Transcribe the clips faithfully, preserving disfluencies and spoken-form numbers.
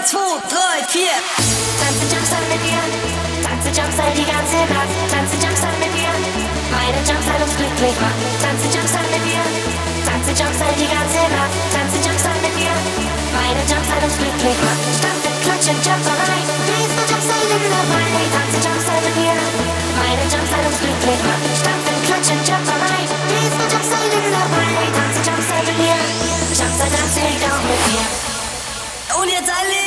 zwei, drei, vier. Tanze Jumpstyle mit dir, tanze Jumpstyle die ganze Nacht. Tanze Jumpstyle mit dir, meine Jumpstyle uns glücklich macht. Tanze Jumpstyle mit dir, tanze Jumpstyle die ganze Nacht. Tanze Jumpstyle mit dir, meine Jumpstyle uns glücklich macht. Stampfen, klatschen, Jumperei, drehst du Jumpstyle in dabei. Tanze Jumpstyle mit dir, meine Jumpstyle uns glücklich macht. Stampfen, klatschen, Jumperei, drehst du Jumpstyle in dabei. Tanze Jumpstyle mit dir, Jumpstyle tanze ich auch mit dir. Und jetzt alle.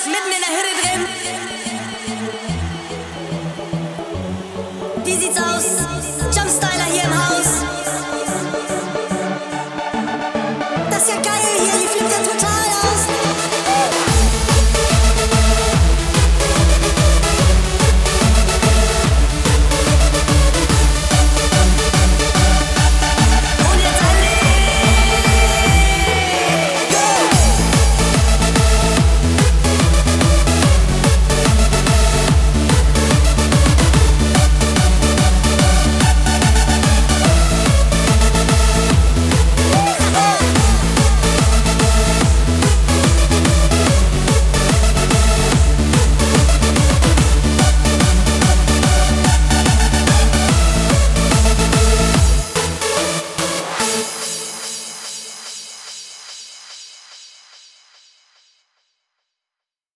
Wie sieht's aus?